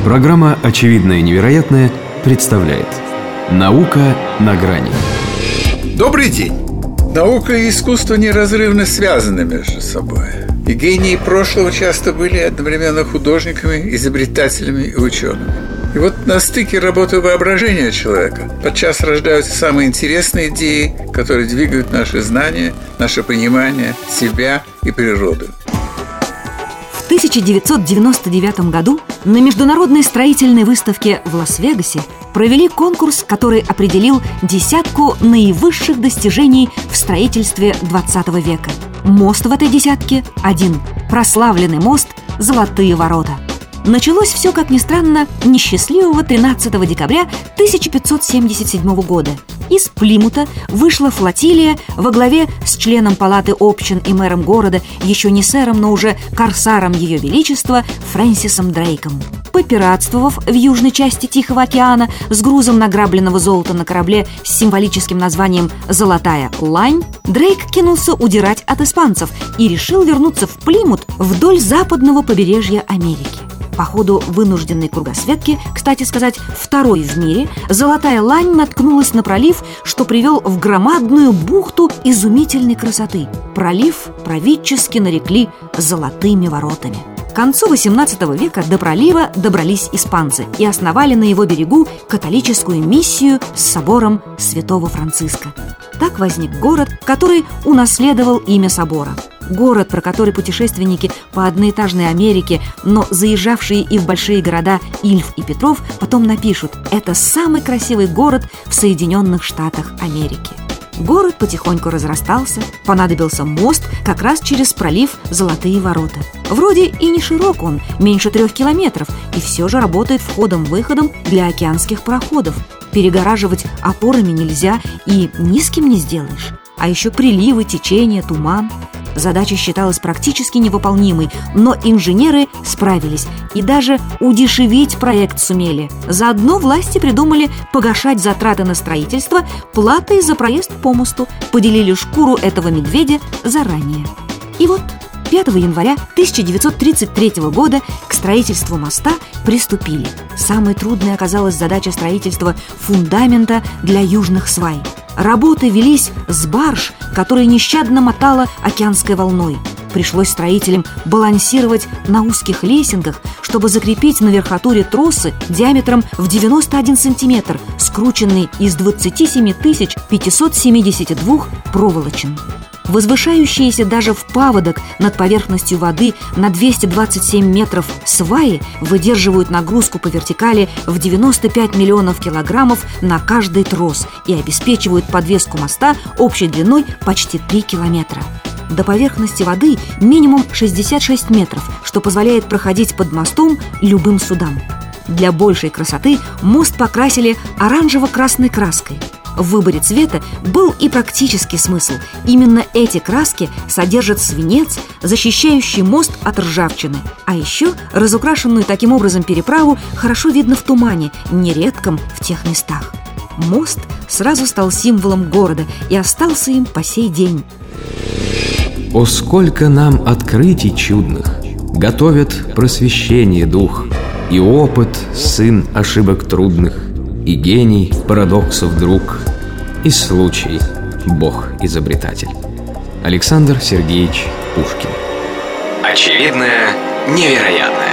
Программа «Очевидное и невероятное» представляет «Наука на грани». Добрый день! Наука и искусство неразрывно связаны между собой. И гении прошлого часто были одновременно художниками, изобретателями и учеными. И вот на стыке работы воображения человека подчас рождаются самые интересные идеи, которые двигают наши знания, наше понимание себя и природы. В 1999 году на международной строительной выставке в Лас-Вегасе провели конкурс, который определил десятку наивысших достижений в строительстве 20 века. Мост в этой десятке один – прославленный мост «Золотые ворота». Началось все, как ни странно, несчастливого 13 декабря 1577 года. Из Плимута вышла флотилия во главе с членом палаты общин и мэром города, еще не сэром, но уже корсаром Ее Величества Фрэнсисом Дрейком. Попиратствовав в южной части Тихого океана с грузом награбленного золота на корабле с символическим названием «Золотая лань», Дрейк кинулся удирать от испанцев и решил вернуться в Плимут вдоль западного побережья Америки. По ходу вынужденной кругосветки, кстати сказать, второй в мире, «Золотая лань» наткнулась на пролив, что привел в громадную бухту изумительной красоты. Пролив правительски нарекли «Золотыми воротами». К концу XVIII века до пролива добрались испанцы и основали на его берегу католическую миссию с собором Святого Франциска. Так возник город, который унаследовал имя собора. Город, про который путешественники по одноэтажной Америке, но заезжавшие и в большие города Ильф и Петров, потом напишут: «Это самый красивый город в Соединенных Штатах Америки». Город потихоньку разрастался, понадобился мост как раз через пролив Золотые ворота. Вроде и не широк он, меньше 3 километров, и все же работает входом-выходом для океанских пароходов. Перегораживать опорами нельзя и ни с кем не сделаешь. А еще приливы, течения, туман. Задача считалась практически невыполнимой, но инженеры справились и даже удешевить проект сумели. Заодно власти придумали погашать затраты на строительство платой за проезд по мосту, поделили шкуру этого медведя заранее. И вот 5 января 1933 года к строительству моста приступили. Самой трудной оказалась задача строительства фундамента для южных свай. Работы велись с барж, которые нещадно мотало океанской волной. Пришлось строителям балансировать на узких лесенках, чтобы закрепить на верхотуре тросы диаметром в 91 сантиметр, скрученные из 27 572 проволочин. Возвышающиеся даже в паводок над поверхностью воды на 227 метров сваи выдерживают нагрузку по вертикали в 95 миллионов килограммов на каждый трос и обеспечивают подвеску моста общей длиной почти 3 километра. До поверхности воды минимум 66 метров, что позволяет проходить под мостом любым судам. Для большей красоты мост покрасили оранжево-красной краской. В выборе цвета был и практический смысл. Именно эти краски содержат свинец, защищающий мост от ржавчины. А еще разукрашенную таким образом переправу хорошо видно в тумане, нередком в тех местах. Мост сразу стал символом города и остался им по сей день. О, сколько нам открытий чудных готовят просвещение дух, и опыт сын ошибок трудных, и гений парадоксов друг, и случай Бог-изобретатель. Александр Сергеевич Пушкин. Очевидное невероятное.